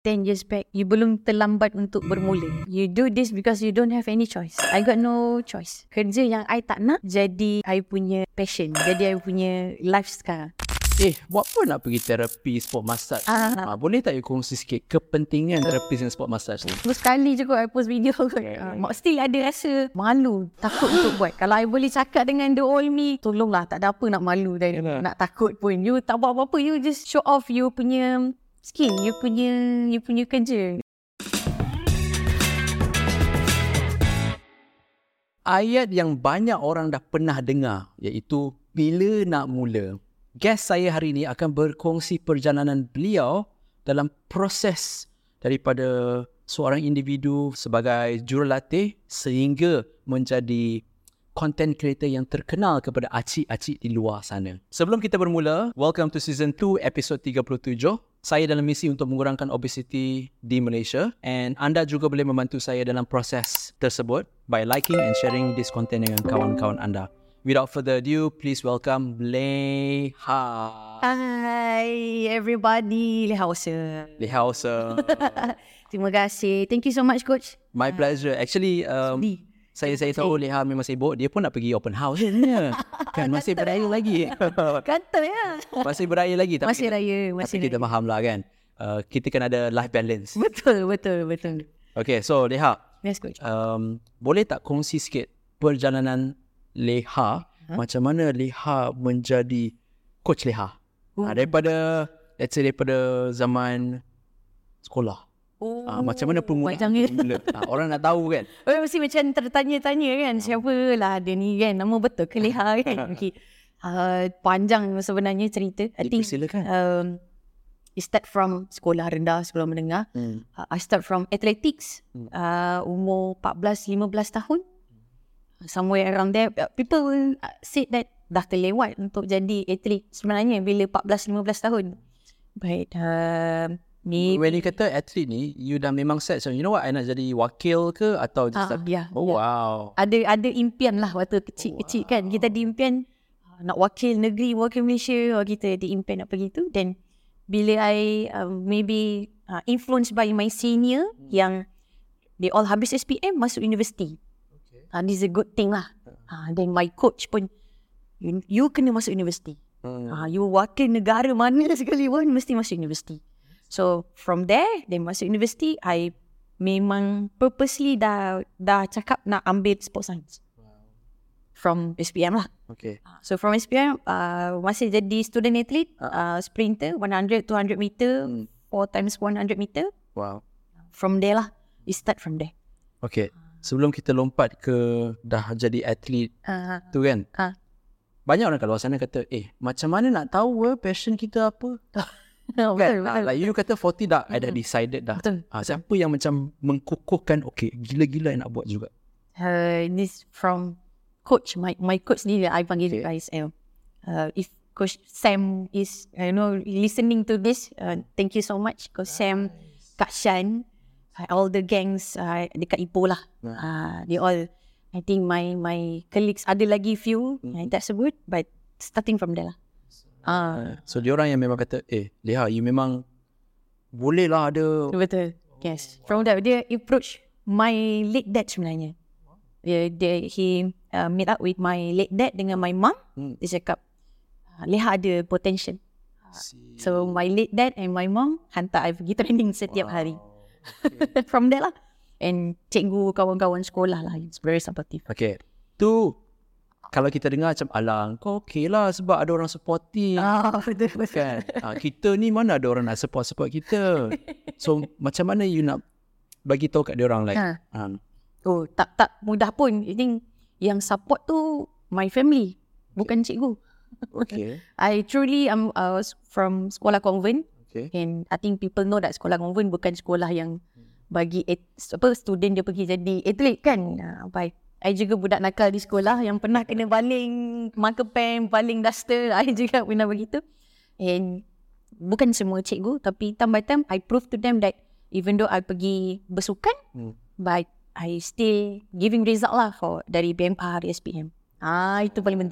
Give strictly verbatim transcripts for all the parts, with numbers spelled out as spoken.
ten years back, you belum terlambat untuk bermula. You do this because you don't have any choice. I got no choice. Kerja yang I tak nak jadi I punya passion, jadi I punya life sekarang. Eh, buat apa nak pergi terapi sport massage? Ah. Ah, boleh tak you kongsi sikit kepentingan terapi dengan sport massage ni? Terus sekali je kot I post video kot. Uh, still ada rasa malu, takut untuk buat. Kalau I boleh cakap dengan the old me, tolonglah, tak ada apa nak malu dan Yalah. nak takut pun. You tak buat apa-apa, you just show off you punya skill, you punya you punya kerja. Ayat yang banyak orang dah pernah dengar, iaitu bila nak mula. Guest saya hari ini akan berkongsi perjalanan beliau dalam proses daripada seorang individu sebagai jurulatih sehingga menjadi content creator yang terkenal kepada acik-acik di luar sana. Sebelum kita bermula, welcome to season two episode tiga puluh tujuh. Saya dalam misi untuk mengurangkan obesity di Malaysia, and anda juga boleh membantu saya dalam proses tersebut by liking and sharing this content dengan kawan-kawan anda. Without further ado, please welcome Leha. Hi everybody, Leha Osa. Leha Osa. Terima kasih. Thank you so much, Coach. My pleasure. Actually, um, Sedih. saya saya tahu Leha memang sibuk. Dia pun nak pergi open house. Kan masih beraya lagi. Kata ya. Masih beraya lagi. Tapi Masih kita, raya, masih tapi kita raya. faham lah kan. Uh, kita kan ada life balance. Betul, betul, betul. Okay, so Leha, Yes, Coach. um, boleh tak kongsi sikit perjalanan Leha, huh? Macam mana Leha menjadi coach Leha? Oh. Ha, daripada, let's say daripada zaman sekolah. Oh, Ha, macam mana permulaan? panjangnya. Mula? Ha, orang nak tahu kan? Oh, mesti macam tertanya-tanya kan, siapa lah dia ni kan, nama betul ke Leha kan. Okay. Uh, panjang sebenarnya cerita. I think Silakan. um, it start from sekolah rendah, sekolah menengah. Hmm. Uh, I start from athletics. Uh, umur empat belas lima belas tahun. Somewhere around there. Uh, people will uh, say that dah terlewat untuk jadi atlet sebenarnya bila empat belas lima belas tahun. But uh, ni When you kata atlet ni, you dah memang set. So, you know what, I nak jadi wakil ke? Atau just Ah, like, ya, oh ya. wow. ada ada impian lah waktu kecil-kecil kan. Kita ada impian uh, nak wakil negeri, wakil Malaysia, or kita ada impian nak pergi tu. Then bila I um, maybe uh, influenced by my senior hmm. yang they all habis S P M masuk universiti. Okay. Uh, this is a good thing lah. Uh, then my coach pun, you, you kena masuk universiti. Hmm. Uh, you wakil negara mana sekali pun mesti masuk universiti. So from there, then masuk universiti, I memang purposely dah dah cakap nak ambil sport science. From S P M lah. Okay. So from S P M, uh, masih jadi student athlete, uh, sprinter, one hundred, two hundred meter, Hmm. four times one hundred meter. Wow. From there lah, it start from there. Okay. Sebelum kita lompat ke dah jadi atlet Uh, tu kan, uh, banyak orang kat luar sana kata, eh, macam mana nak tahu eh, passion kita apa? betul, Kan? betul. Ah, like you kata forty dah, I dah decided dah. Betul. Ah, siapa yang macam mengkukuhkan, okay, gila-gila yang nak buat juga? Uh, this from coach, my my coach ni I panggil Okay. okay. I S L. Uh, if Coach Sam is, uh, you know, listening to this, uh, thank you so much, Coach Sam, Kak Shan, uh, all the gangs uh, dekat Ipoh lah. Uh, they all, I think my my colleagues ada lagi few mm-hmm. yang tak sebut, but starting from there lah. Uh, So, dia orang yang memang kata, eh, Leha, you memang boleh lah ada. betul. Yes. From there, dia approach my late dad sebenarnya. Dia, dia he uh, meet up with my late dad dengan my mum. Hmm. Dia cakap, uh, Leha ada potential. So my late dad and my mum hantar I pergi training setiap wow. hari. Okay. From there lah. And cikgu, kawan-kawan sekolah lah. It's very supportive. Okay. Tu, kalau kita dengar macam, alang, kau okay lah sebab ada orang supporting. Ah, betul, betul. Kan? Ah, kita ni mana ada orang nak support-support kita. So, macam mana you nak bagi tahu kat dia orang like, Ha. um, Oh, tak tak mudah pun. I think yang support tu my family, bukan cikgu. okay. I truly am uh, from sekolah konvent. Okay. And I think people know that sekolah konvent bukan sekolah yang bagi et, apa student dia pergi jadi atlet kan. Uh, but I juga budak nakal di sekolah yang pernah kena baling marker pen, baling duster. I juga pernah begitu. And bukan semua cikgu, tapi time by time I prove to them that even though I pergi bersukan, hmm. but I still giving result lah for dari B M R, S P M. Ah, itu paling penting.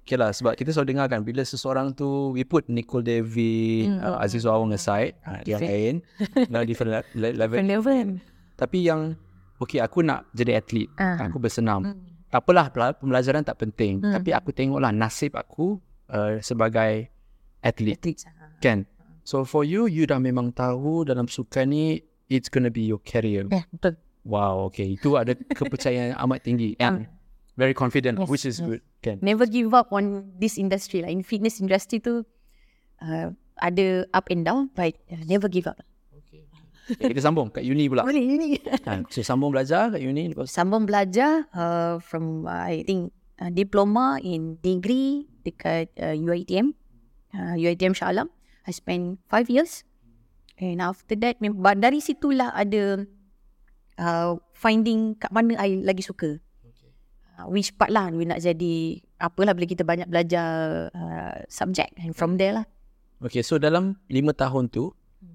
Okay lah, sebab kita selalu dengar kan, bila seseorang tu, we put Nicole Devi, mm, uh, Aziz Wawang aside, uh, yang lain, nah, different le- level. Different level. Tapi yang, okay, aku nak jadi atlet, Ah. aku bersenam. Mm. Tak apalah, pela- pembelajaran tak penting. Mm. Tapi aku tengoklah nasib aku uh, sebagai atlet. Athletes. Kan? So for you, you dah memang tahu dalam sukan ni, it's gonna be your career. Ya, betul. Wow, okay. Itu ada kepercayaan yang amat tinggi. And very confident, Yes, which is yes. good. Kan? Never give up on this industry lah. In fitness industry tu, uh, ada up and down, but uh, never give up. Okay. Okay, kita sambung kat uni pula. Boleh, uni. Ha, so sambung belajar kat uni lepas Sambung belajar uh, from, uh, I think, uh, diploma in degree dekat uh, U I T M. Uh, U I T M Shah Alam. I spent five years. And after that, mem- but dari situlah ada uh, finding kat mana I lagi suka. Uh, which part lah we nak jadi, apalah bila kita banyak belajar uh, subject. And from there lah. Okay, so dalam lima tahun tu,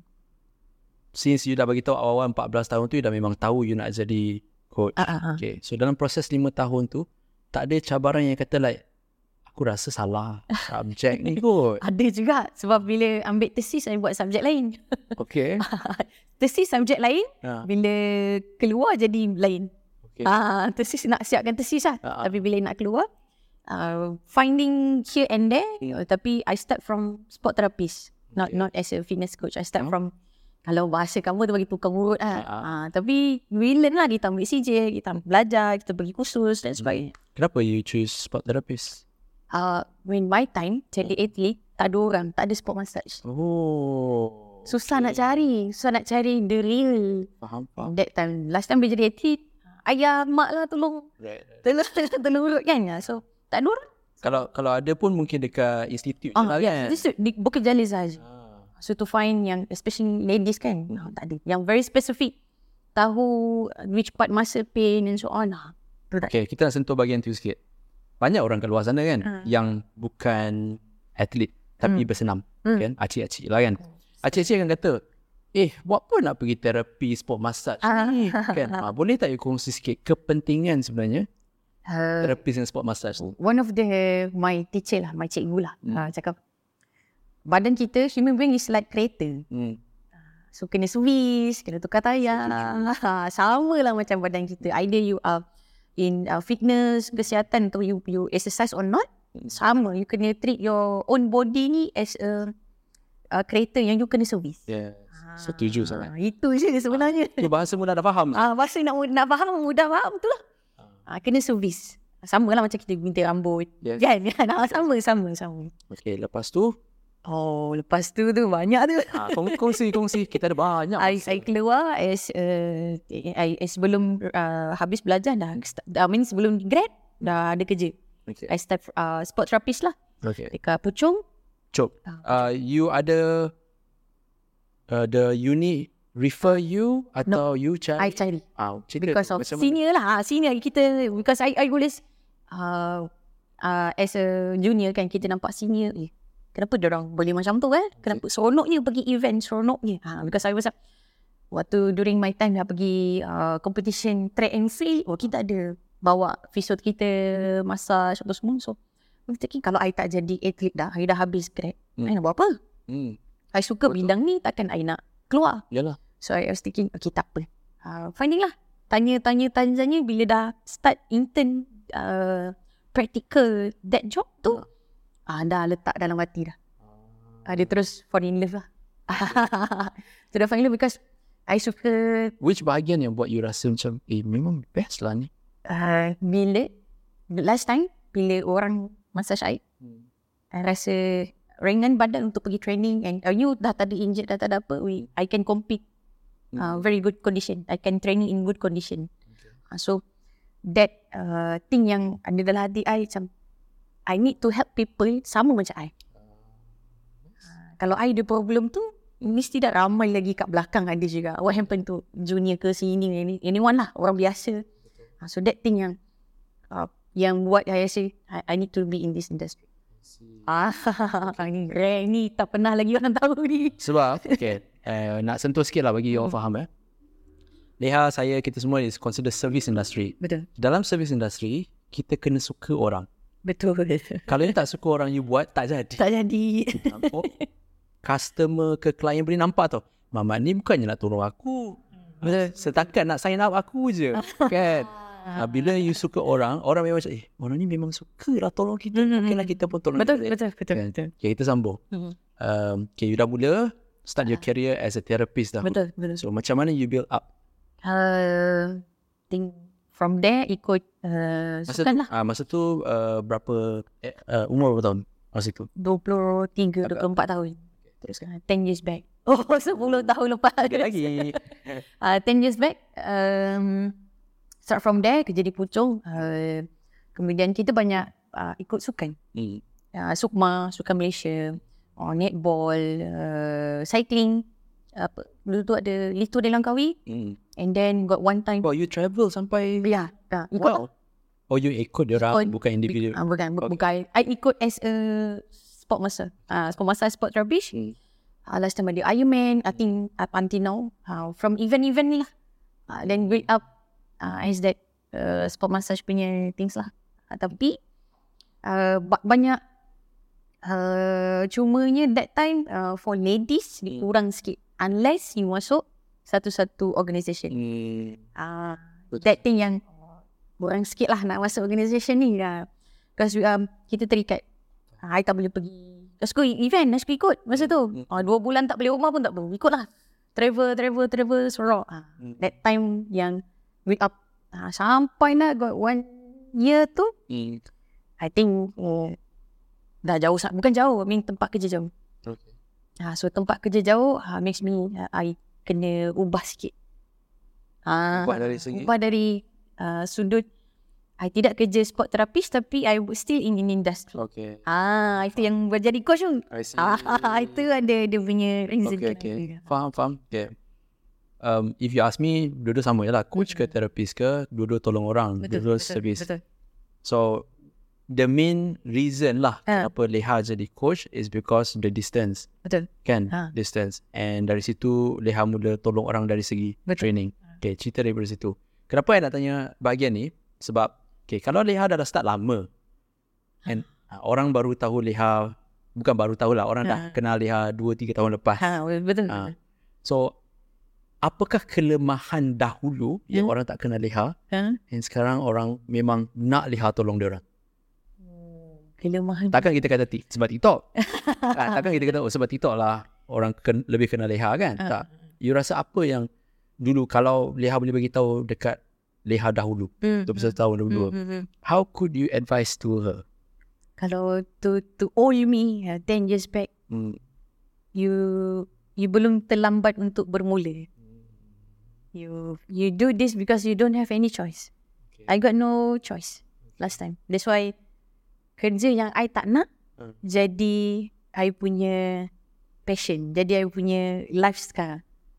since you dah bagi tahu awal-awal empat belas tahun tu, you dah memang tahu you nak jadi coach. Uh, uh, uh. Okay, so dalam proses lima tahun tu, tak ada cabaran yang kata like, aku rasa salah subjek ni kot. Ada juga. Sebab bila ambil tesis, I buat subjek lain. Okay. Tesis subjek lain, Ha. bila keluar jadi lain. Okay. Ah, tesis nak siapkan tesis lah. Ah, ah. Tapi bila nak keluar, uh, finding here and there. Uh, tapi I start from sport therapist, not Okay. not as a fitness coach. I start Hmm. from, kalau bahasa kamu tu bagi tukang urut lah. Ah, ah. Ah, tapi we learn lah, kita ambil C J, kita belajar, kita pergi kursus dan sebagainya. Kenapa you choose sport therapist? Uh, when my time, jadi atlet, tak ada orang, tak ada sport massage. Oh. Susah nak cari, susah nak cari the real. Faham, faham. That time, last time bila jadi atlet, ayah, mak lah tolong, Right, right. tolong, tolong urut kan. So, tak ada orang. Kalau kalau ada pun mungkin dekat institut je Ah, lah kan. yes, this di Bukit Jalil sahaja. Ah. So to find yang, especially ladies kan, no, tak ada. Yang very specific, tahu which part muscle pain and so on. Ah, tu tak. Okay, kita nak sentuh bahagian tu sikit. Banyak orang kat luar sana kan, Hmm. yang bukan atlet tapi Hmm. bersenam. Hmm. Kan? Acik-acik lah kan. Acik-acik akan kata, eh, buat apa nak pergi terapi sport massage Ah. ni? Kan? Ah, boleh tak you kongsi sikit kepentingan sebenarnya Uh, terapi dan sport massage tu? one of the, my teacher lah, my cikgu lah, Hmm. uh, cakap, badan kita, human being is like kereta. Hmm. So kena servis, kena tukar tayar. Ha, sama lah macam badan kita. Either you are in uh, fitness, kesihatan, atau you, you exercise or not, sama. You kena treat your own body ni as a, a kereta yang you kena servis. Yes. Setuju sangat. Ha, itu je sebenarnya. Tu bahasa mudah dah faham. Ah, bahasa nak nak faham, mudah faham tu lah. Ah, kena servis. Sama lah macam kita minta rambut. Yes. Kan? Ah, sama, sama, sama. Okay, lepas tu, Oh, lepas tu tu banyak tu. ah, kong- kongsi, kongsi. Kita ada banyak I, masa. I keluar as uh, I, I sebelum uh, habis belajar dah, start, I mean sebelum grad dah ada kerja. Okay. I start uh, sport therapist lah Okay. dekat Puchong. Cop. Uh, you ada uh, the uni refer you atau you cari? I cari Ah, cerita because tu, of macam senior lah, ah, senior kita, because I I always uh, uh, as a junior kan, kita nampak senior, eh kenapa dia orang boleh macam tu kan? Kenapa seronoknya pergi event, seronoknya. Ha, because I was waktu during my time dah pergi uh, competition track and field, oh kita ada bawa fisio kita, massage atau semua. So I'm thinking, kalau I tak jadi atlet dah, I dah habis grad, Hmm. I nak buat apa? Hmm, I suka Betul. bidang ni, takkan I nak keluar. yalah. So I was thinking, okay tak apa. Uh, finding lah. Tanya-tanya tanya bila dah start intern uh, practical that job tu, ah dah letak dalam hati dah. Ah, dia terus fall in love lah. So dah fall in love because I suka Which bahagian yang buat you rasa macam, eh memang best lah ni? uh, bila last time bila orang massage I, Hmm. I rasa ringan badan untuk pergi training, and uh, you dah tak ada injured, dah tak ada apa, we, I can compete uh, very good condition. I can training in good condition. Uh, so that uh, thing yang ada dalam hati I, macam I need to help people sama macam I. Uh, kalau I ada problem tu, mesti dah ramai lagi kat belakang ada juga. What happened to junior ke senior, any, anyone lah, orang biasa. Uh, so that thing yang uh, yang buat I say I, I need to be in this industry. Ah, ni rare ni, tak pernah lagi orang tahu ni. Sebab, okay, uh, nak sentuh sikit lah bagi orang faham eh. Leha, saya, kita semua is consider service industry. Betul. Dalam service industry, kita kena suka orang. Betul. Kalau you tak suka orang you buat, tak jadi. Tak jadi. Oh, customer ke klien boleh nampak tau, Mamat ni bukannya nak tolong aku, setakat nak sign up aku je. Kan? Ha, bila you suka orang, orang memang macam, eh, orang ni memang suka lah tolong kita. Mm-hmm. Mungkin lah kita pun tolong Betul, kita. betul, betul, Kan? betul. Okay, kita sambung. Mm-hmm. Um, okay, you dah mula start your career as a therapist dah. Betul, betul. So, macam mana you build up? Uh, think from there ikut uh, Masa sukan tu, lah. ah, masa tu uh, berapa, eh, uh, umur berapa tahun masa tu? dua puluh tiga, dua puluh empat tahun. Teruskan. ten years back. Oh, sepuluh tahun lepas. Sikit lagi. uh, ten years back. Um, start from there, kerja di Puchong. Uh, kemudian kita banyak uh, ikut sukan. Hmm. Uh, Sukma, Sukan Malaysia. Uh, netball, uh, cycling. Apa, dulu tu ada Lito de Langkawi. Hmm. And then got one time. Oh, you travel sampai... Ya, yeah, uh, ikut. Wow. Oh, you ikut dia orang, bukan individu. Uh, bukan, bu- Okay. bukan. I ikut as a sport master. Uh, sport master, sport therapist. Hmm. Uh, last time ada Ironman, I think up until now. Uh, from event-event ni lah. Uh, then grade up uh, as that uh, sport massage punya things lah. Uh, tapi uh, ba- banyak uh, cumanya that time uh, for ladies dia kurang sikit. Unless you masuk satu-satu organisation. Hmm. Uh, Betul. that thing yang kurang sikit lah nak masuk organisation ni. Uh, because we, um, kita terikat. Uh, I tak boleh pergi. Dah suka event, dah suka ikut masa tu. Uh, dua bulan tak boleh rumah pun tak boleh. Ikut lah. Travel, travel, travel, sorok. Uh, that time yang wake up. Uh, sampai nak got one year tu. Hmm. I think uh, dah jauh. Bukan jauh, I mean tempat kerja jauh. Okay. Uh, so tempat kerja jauh uh, makes me, uh, I kena ubah sikit. Uh, Ubah dari segi? Ubah dari uh, sudut I tidak kerja sport therapist tapi I still in in industry. Okay. Ah, itu yang berjadi coach tu. I see. Ah, itu ada dia punya reason. Okay, okay. Faham, faham. Okay. Um, if you ask me, dua-dua sama je lah. Coach ke therapist ke, dua-dua tolong orang. Betul, Dua-dua betul, service. betul. So, the main reason lah Ah. kenapa Leha jadi coach is because the distance. Betul. Kan? Ah. Distance. And dari situ, Leha mula tolong orang dari segi Betul. training. Okay, cerita daripada situ. Kenapa saya nak tanya bahagian ni? Sebab, okay, kalau Leha dah, dah start lama, and uh, orang baru tahu Leha, bukan baru tahu lah, orang Ha. dah kenal Leha dua tiga tahun lepas. Ha, betul. Uh, so, apakah kelemahan dahulu yang Hmm. orang tak kenal Leha, Ha? and sekarang orang memang nak Leha tolong dia orang? Kelemahan. Takkan kita kata ti- sebab TikTok. ah, takkan kita kata, oh sebab TikTok lah orang ken- lebih kenal Leha kan? Ha. Tak. You rasa apa yang dulu, kalau Leha boleh bagi tahu dekat Leha dahulu, Hmm, dua puluh satu tahun dulu, hmm, hmm, hmm. how could you advise to her? Kalau to to old me uh, ten years back, Hmm. you you belum terlambat untuk bermula. You you do this because you don't have any choice. Okay. I got no choice last time. That's why kerja yang I tak nak Hmm. jadi I punya passion. Jadi I punya life sekarang.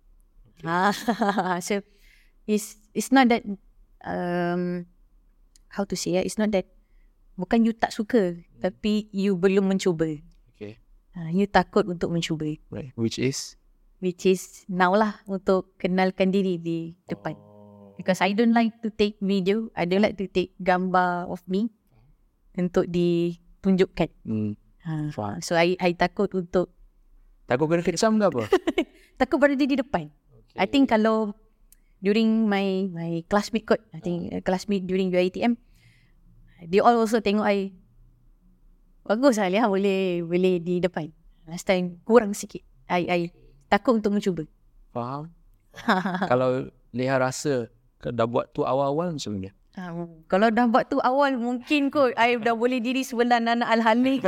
Ah, so it's it's not that um how to say ya, it's not that bukan you tak suka, tapi you belum mencuba. Okay. Uh, you takut untuk mencuba. Right. Which is? Which is now lah untuk kenalkan diri di depan. Oh. Because I don't like to take video. I don't like to take gambar of me untuk ditunjukkan. Hmm. Ha. Faham. So I I takut untuk Takut kena kecam ke apa? takut berada di depan. I think kalau during my my classmate kot, I think uh, classmate during U I T M, they all also tengok I bagus lah Leha boleh boleh di depan. Last time kurang sikit. I I takut untuk mencuba. Faham? Kalau Leha rasa ke- dah buat tu awal-awal macam mana? Um, kalau dah buat tu awal mungkin kot I dah boleh diri sebelah Nana Al-Halik.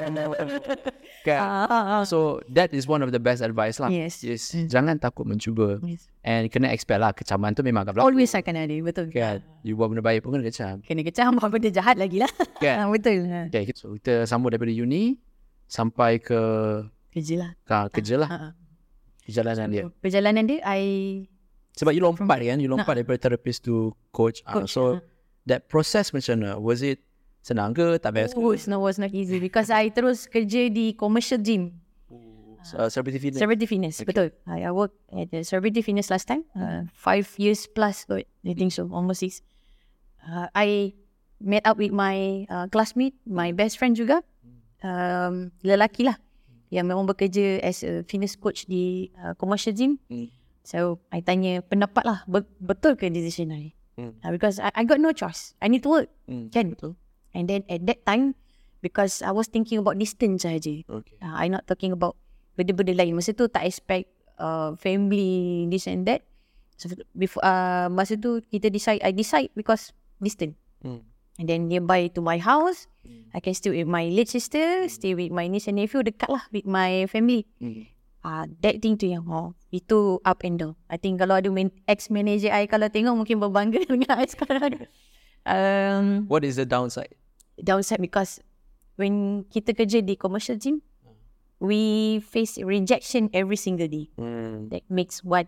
Kan? ah, ah, So that is one of the best advice lah. Yes. Yes. Mm. Jangan takut mencuba. yes. And kena expect lah kecaman tu memang akan berlaku. Always akan ada, betul. Kan? You buat benda baik pun kena kecam. Kena kecam apa benda jahat lagi lah. Kan? Ah, betul. Ha. Okay, so kita sambung daripada uni sampai ke Kerja lah. ha, kerja lah. Ah, ah. Perjalanan dia. Perjalanan dia I Sebab you lompat kan? You lompat daripada therapist to coach. Ah, Coach, so that process macam mana? Was it senang ke? Tak best ke? Oh, no, was not easy because I terus kerja di commercial gym. Uh, celebrity fitness. Celebrity Fitness, Okay. betul. I, I work at the Celebrity Fitness last time. Uh, five years plus, kot. I think so, almost six. Uh, I met up with my uh, classmate, my best friend juga. Um, lelaki lah. Yang memang bekerja as a fitness coach di uh, commercial gym. Hmm. So, I tanya pendapat lah. Be- betul ke decision I? Hmm. Uh, because I, I got no choice. I need to work. Hmm. Kan? Betul. And then at that time, because I was thinking about distance sahaja. Okay. Uh, I not talking about benda-benda lain. Masa tu tak expect uh, family, this and that. So, before, uh, masa tu kita decide, I decide because distance. Hmm. And then nearby to my house, Hmm. I can stay with my late sister, stay with my niece and nephew, dekat lah with my family. Hmm. Ah, uh, that thing tu yang oh, itu up and down. I think kalau ada man, ex-manager I kalau tengok mungkin berbangga dengan I sekarang. Um, What is the downside? downside because when kita kerja di commercial gym, we face rejection every single day. Hmm. That makes what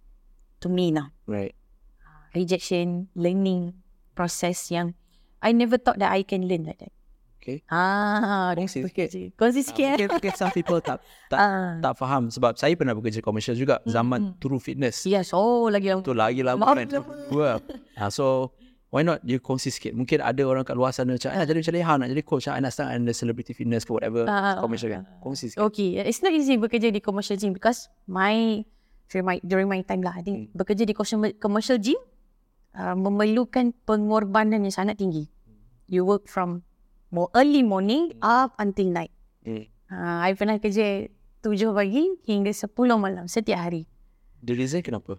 to me now. Right. Rejection, learning process yang I never thought that I can learn like that. Okay. Ah, Kongsi sikit. Kongsi sikit. Mungkin, mungkin some people tak tak, Ah. tak faham sebab saya pernah bekerja komersial juga zaman Mm-mm. True Fitness. Yes, oh lagi lama. Tu lagi lama Maaf, kan. lama. Dua. Ha, so why not you kongsi sikit. Mungkin ada orang kat luar sana macam ah, jadi macam Leha nak jadi coach, ah, nak start under celebrity fitness ke whatever Ah, commercial kan. Kongsi sikit. Okay, it's not easy bekerja di commercial gym because my during my during my time lah, I think Hmm. bekerja di commercial- commercial gym uh, memerlukan pengorbanan yang sangat tinggi. You work from more early morning up until night. Hmm. Uh, I pernah kerja tujuh pagi hingga sepuluh malam setiap hari. The reason kenapa?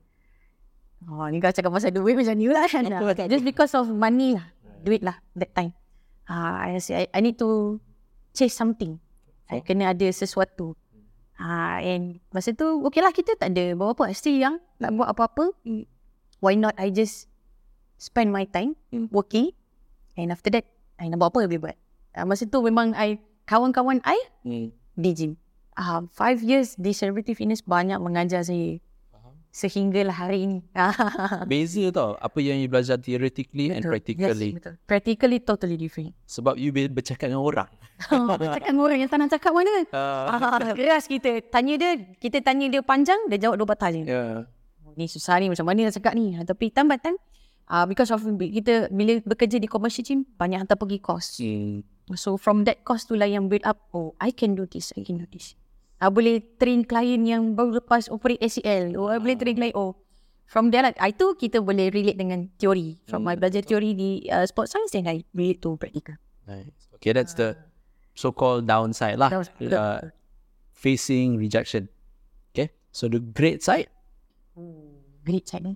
Oh, ni kau cakap pasal duit macam ni lah kan. Tak apa, tak apa. Just because of money lah. Duit lah that time. Uh, I, say, I, I need to chase something. I kena ada sesuatu. Uh, and masa tu, okay lah kita tak ada buat apa. Still young, nak buat apa-apa. Why not I just spend my time working. And after that, I nak buat apa boleh buat. Uh, masa tu memang I, kawan-kawan I Hmm. di gym. Uh, five years di Celebrity Fitness banyak mengajar saya. Sehinggalah hari ini. Beza tau apa yang you belajar theoretically and practically. Yes, betul. Practically totally different. Sebab you be- bercakap dengan orang. Cakap dengan orang yang tak nak cakap mana. Uh, Ah, keras kita. Tanya dia, kita tanya dia panjang, dia jawab dua patah je. yeah. Ni susah ni, macam mana nak cakap ni. Ah, Tapi time by time, uh, because of kita bila bekerja di commercial gym, banyak hantar pergi course. Hmm. So from that course tu lah yang build up, oh I can do this, I can do this. Uh, boleh train klien yang baru lepas operate A C L. Oh, I boleh train klien. Oh, from there lah. Itu kita boleh relate dengan teori. From Hmm. my belajar teori di uh, sport science, then I relate to practical. Nice. Okay, that's the so-called downside lah. That was- Uh, facing rejection. Okay, so the great side Great side ni.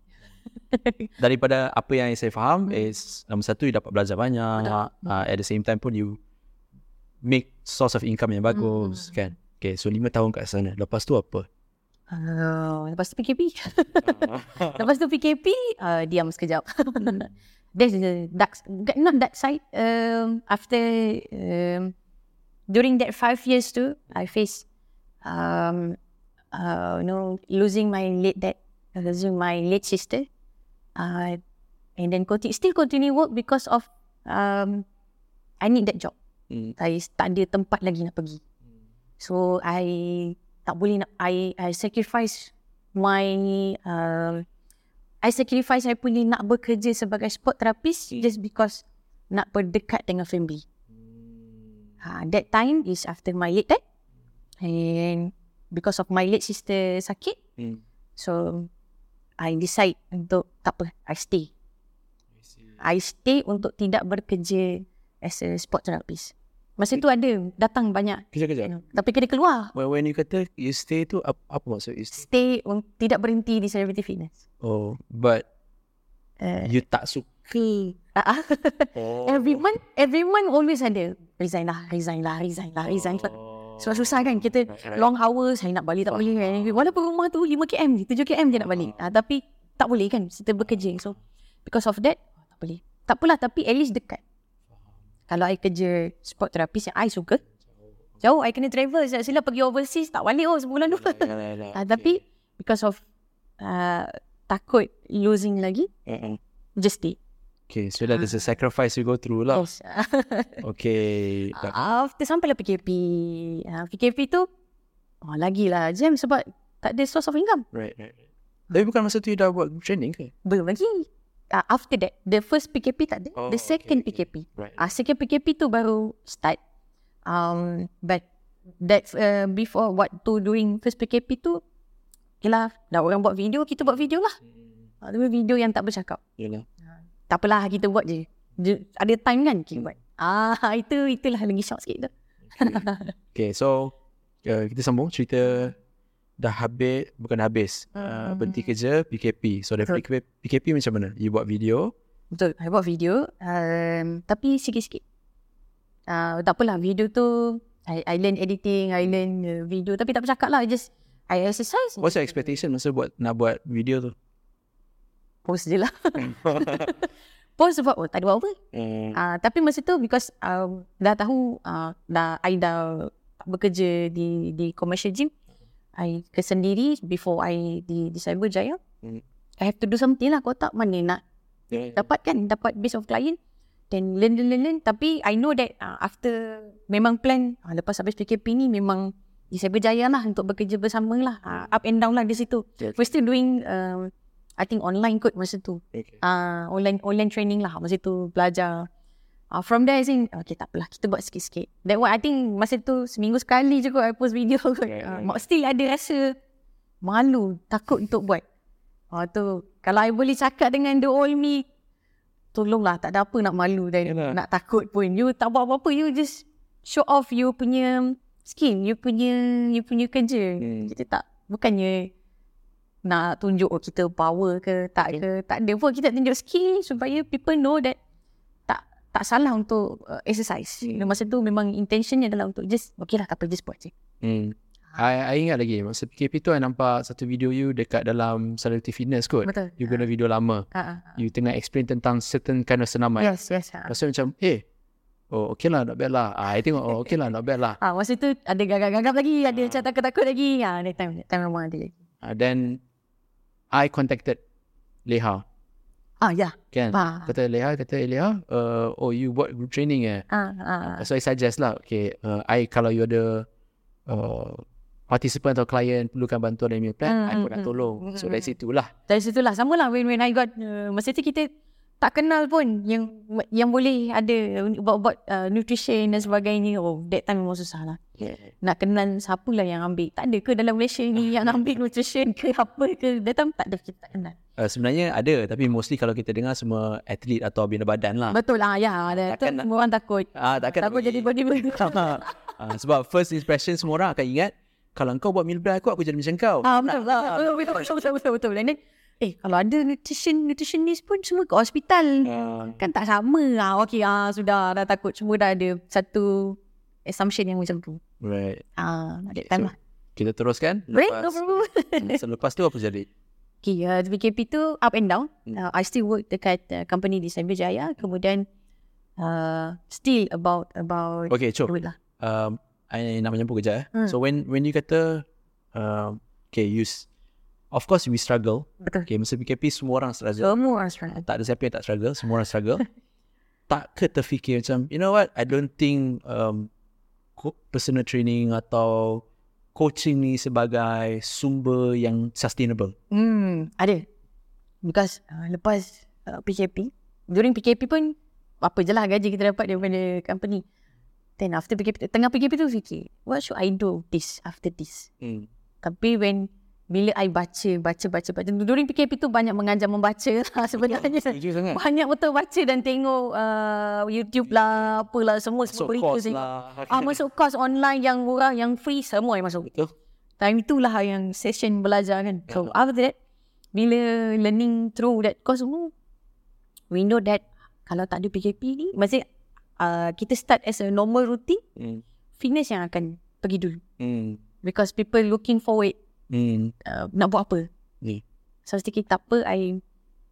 daripada apa yang saya faham Hmm. is nombor satu you dapat belajar banyak. Uh, at the same time pun you make source of income yang bagus, kan? Okay, so lima tahun kat sana. Lepas tu apa? Uh, lepas tu P K P. Lepas tu P K P, uh, diam sekejap. That's the dark, not dark side. Um, after, um, during that five years tu, I face, um, uh, you know, losing my late dad, losing my late sister. Uh, and then continue, still continue work because of, um, I need that job. Hmm. Saya tak ada tempat lagi nak pergi. So I tak boleh nak I I sacrifice my uh, I sacrifice I punya nak bekerja sebagai sport therapist Hmm. just because nak berdekat dengan family. Ha, that time is after my late dad and because of my late sister sakit, Hmm. so I decide untuk tak apa, I stay. I stay untuk tidak bekerja as a sport therapist. Masa tu ada datang banyak, Kejap-kejap. tapi kena keluar. When, when you kata you stay tu apa, apa maksud you stay? Stay un- tidak berhenti di Celebrity Fitness. Oh, but Uh, you tak suka. uh, Oh. every month, every month always ada resign lah, resign lah, resign lah, resign lah. Sebab susah kan kita long hours, saya nak balik tak boleh kan. Walaupun rumah tu lima kilometer, tujuh kilometer je nak balik. Uh, tapi tak boleh kan, kita bekerja. So because of that, tak boleh. Tak apalah, tapi at least dekat. Kalau I kerja sport therapist yang I suka, jauh, I kena travel. Sila pergi overseas, tak balik oh sebulan dua. Uh, tapi because of uh, takut losing lagi, Uh-uh. just stay. Okay, so that is a sacrifice you go through lah. Yes. Okay. After sampailah P K P. Uh, P K P tu, oh, lagilah jam sebab tak ada source of income. Right, right, right. Tapi bukan masa tu you dah buat training ke? Belum lagi. uh, after that, the first P K P tak ada. Oh, the second okay, okay. P K P. Right. Ah, uh, second P K P tu baru start. Um, but that uh, before what to doing first P K P tu, okay lah, dah orang buat video, kita buat video lah. Hmm. Uh, video yang tak bercakap. Yalah. Uh, tak apalah, kita buat je. je ada time kan kita buat. Ah, itu itulah lagi shock sikit tu. Okay, so uh, kita sambung cerita dah habis, bukan habis, uh, berhenti kerja, P K P. So dari P K P, P K P macam mana? You buat video? Betul, I buat video, um, tapi sikit-sikit. Uh, tak apalah, video tu, I, I learn editing, I learn uh, video, tapi tak bercakap lah, just I exercise. What's your expectation masa buat nak buat video tu? Post je lah. Post sebab, oh tak ada apa. Hmm. Uh, tapi masa tu, because um, dah tahu, uh, dah I dah bekerja di di commercial gym, I kesendiri before I di, di Cyberjaya. Hmm. I have to do something lah. Kau tak mana nak yeah, yeah. dapat kan, dapat base of client. Then learn, learn, learn, learn. Tapi I know that uh, after, memang plan, uh, lepas habis P K P ni memang di Cyberjaya lah untuk bekerja bersama lah. Uh, up and down lah di situ. Yeah. We're still doing, uh, I think online kot masa tu. Okay. Uh, online online training lah masa tu, belajar. Uh, from there I think, okay tak apalah, kita buat sikit-sikit. That one I think masa tu seminggu sekali je kot I post video kot. Uh, still ada rasa malu, takut untuk buat. Uh, tu, kalau I boleh cakap dengan the old me, tolonglah, tak ada apa nak malu dan Yalah. nak takut pun. You tak buat apa-apa, you just show off you punya skill, you punya you punya kerja. Hmm. Kita tak, bukannya nak tunjuk oh, kita power ke tak ke, tak ada pun. Kita tunjuk skill supaya people know that tak tak salah untuk uh, exercise. Hmm. Masa tu memang intentionnya adalah untuk just okay lah, tak apa, just buat je. Hmm. I, I ingat lagi masa P K P tu I nampak satu video you dekat dalam Saluti Fitness kot. Betul. You guna video lama. Uh, uh, uh. You tengah explain tentang certain kind of senaman. Yes, yes. Uh. Rasa macam eh oh okay lah, not bad lah. Ah, I tengok oh okay lah, not bad lah. Ah, masa tu ada gagap-gagap lagi, ada macam takut-takut lagi. Ah, that time, that time memang ada lagi. Ah, then I contacted Leha. Ah, ya. Yeah. Kan? Ah. Kata Leha, kata Leha, uh, oh you buat group training eh? Ah, ah. So I suggest lah, okay, uh, I kalau you ada uh, participant atau klien perlukan bantuan dari plan, mm, I pun nak tolong. Mm, so dari situlah. Dari situlah. Sama lah when, when I got, uh, masa tu kita tak kenal pun yang yang boleh ada buat-buat uh, nutrition dan sebagainya. Oh, that time memang susah lah. Yeah. Nak kenal siapa lah yang ambil. Tak ada ke dalam Malaysia ni yang ambil nutrition ke apa ke. That time tak ada, kita tak kenal. Uh, sebenarnya ada, tapi mostly kalau kita dengar semua atlet atau bina badan lah. Betul lah, ya. Ada. Takkan semua orang takut. Ah, takkan takut jadi bodybuilder. uh, sebab first impression semua orang akan ingat, kalau kau buat meal plan aku, aku jadi macam kau. Ah, betul lah. Betul, betul, betul, betul, betul, betul. Dan eh, kalau ada nutrition, nutritionist pun semua ke hospital. Uh. Kan tak sama lah. Okay, ah, sudah dah takut. Semua dah ada satu assumption yang macam tu. Right. Ah, that time so, lah. Kita teruskan. Right, no problem. Selepas tu apa jadi? Okay, uh, P K P tu up and down. Uh, I still work dekat uh, company di Cyberjaya. Kemudian uh, still about about okay, Cok. Lah. Um, I nak menyambung kejap eh. Hmm. So when when you kata uh, okay, you of course we struggle. Betul. Okay, masa P K P semua orang struggle. Semua orang struggle. Tak ada siapa yang tak struggle. Semua orang struggle. Tak ke terfikir macam, you know what, I don't think um, personal training atau coaching ni sebagai sumber yang sustainable? Hmm, ada. Because uh, lepas uh, P K P, during P K P pun apa je lah gaji kita dapat daripada company. Then after P K P, tengah P K P tu fikir, what should I do this after this? Hmm. Tapi when bila I baca, baca, baca, baca. During P K P tu banyak mengajar membaca lah sebenarnya. Ya, banyak betul baca dan tengok uh, YouTube lah, apalah semua. Masuk course lah. Ah, masuk course online yang murah, yang free, semua yang masuk. Betul. Time itulah yang session belajar kan. So yeah. After that, bila learning through that course semua, we know that kalau tak ada P K P ni, maksudnya uh, kita start as a normal routine, mm. fitness yang akan pergi dulu. Mm. Because people looking forward. Hmm. Uh, nak buat apa? Hmm. So sedikit tak apa, I